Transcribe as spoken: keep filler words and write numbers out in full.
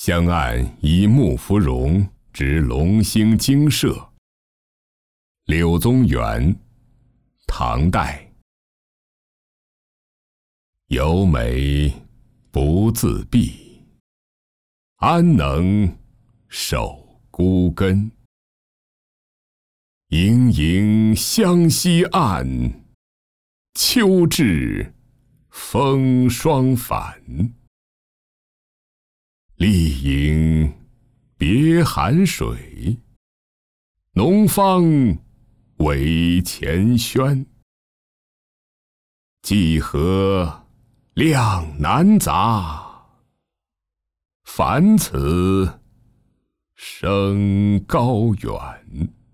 香案以木芙蓉之龙兴精舍。柳宗元，唐代。有美不自避，安能守孤根？盈盈湘西岸，秋至风霜返。丽影别寒水，浓芳为前轩。芰荷量难杂，凡此生高远。